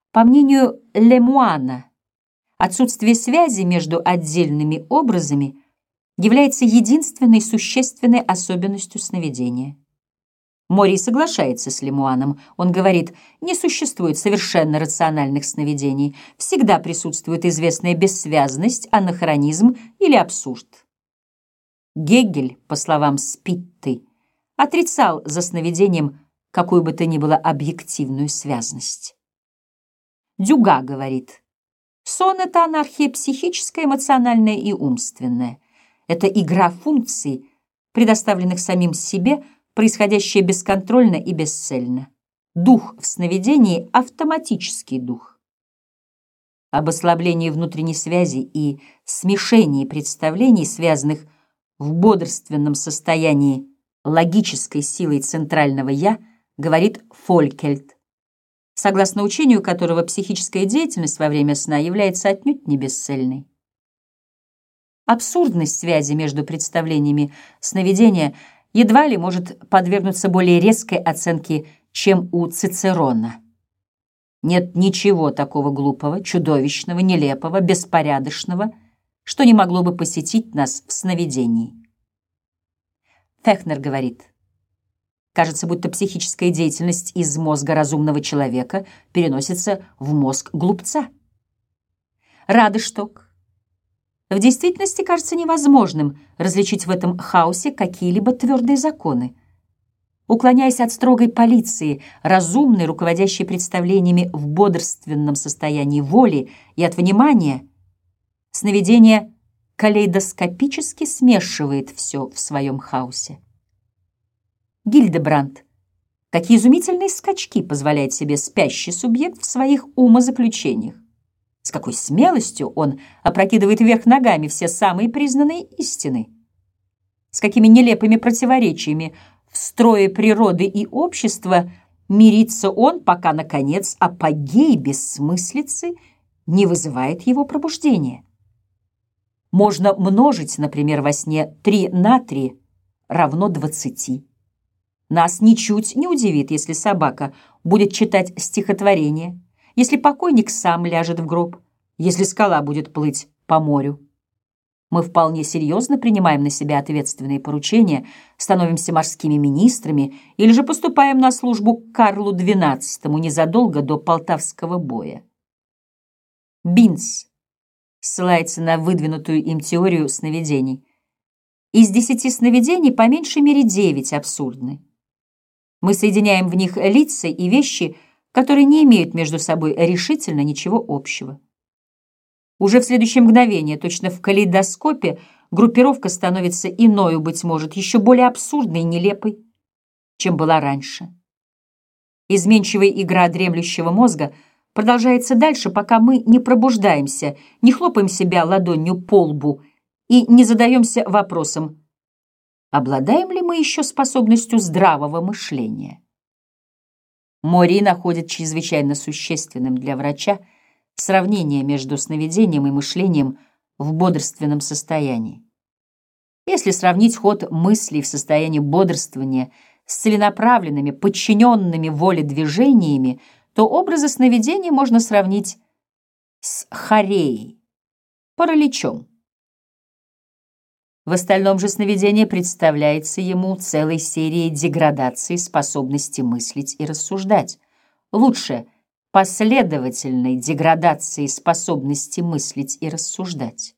По мнению Лемуана, отсутствие связи между отдельными образами является единственной существенной особенностью сновидения. Мори соглашается с Лемуаном. Он говорит, не существует совершенно рациональных сновидений. Всегда присутствует известная бессвязность, анахронизм или абсурд. Гегель, по словам Спитты, отрицал за сновидением какую бы то ни было объективную связность. Дюга говорит, сон — это анархия психическая, эмоциональная и умственная. Это игра функций, предоставленных самим себе, происходящее бесконтрольно и бесцельно. Дух в сновидении — автоматический дух. Об ослаблении внутренней связи и смешении представлений, связанных в бодрственном состоянии логической силой центрального «я», говорит Фолькельт, согласно учению которого психическая деятельность во время сна является отнюдь не бесцельной. Абсурдность связи между представлениями сновидения едва ли может подвергнуться более резкой оценке, чем у Цицерона. Нет ничего такого глупого, чудовищного, нелепого, беспорядочного, что не могло бы посетить нас в сновидении. Фехнер говорит, кажется, будто психическая деятельность из мозга разумного человека переносится в мозг глупца. Радешток. В действительности кажется невозможным различить в этом хаосе какие-либо твердые законы. Уклоняясь от строгой полиции, разумной, руководящей представлениями в бодрственном состоянии воли и от внимания, сновидение калейдоскопически смешивает все в своем хаосе. Гильдебранд. Какие изумительные скачки позволяет себе спящий субъект в своих умозаключениях. С какой смелостью он опрокидывает вверх ногами все самые признанные истины. С какими нелепыми противоречиями в строе природы и общества мирится он, пока, наконец, апогей бессмыслицы не вызывает его пробуждения. Можно множить, например, во сне 3 на 3 равно 20. Нас ничуть не удивит, если собака будет читать стихотворение, если покойник сам ляжет в гроб, если скала будет плыть по морю. Мы вполне серьезно принимаем на себя ответственные поручения, становимся морскими министрами или же поступаем на службу к Карлу XII незадолго до Полтавского боя. Бинц ссылается на выдвинутую им теорию сновидений. Из 10 сновидений по меньшей мере 9 абсурдны. Мы соединяем в них лица и вещи, которые не имеют между собой решительно ничего общего. Уже в следующее мгновение, точно в калейдоскопе, группировка становится иною, быть может, еще более абсурдной и нелепой, чем была раньше. Изменчивая игра дремлющего мозга продолжается дальше, пока мы не пробуждаемся, не хлопаем себя ладонью по лбу и не задаемся вопросом, обладаем ли мы еще способностью здравого мышления. Мори находит чрезвычайно существенным для врача сравнение между сновидением и мышлением в бодрственном состоянии. Если сравнить ход мыслей в состоянии бодрствования с целенаправленными, подчиненными воле движениями, то образы сновидения можно сравнить с хореей, параличом. В остальном же сновидение представляется ему целой серией деградаций способности мыслить и рассуждать. Лучше — последовательной деградации способности мыслить и рассуждать.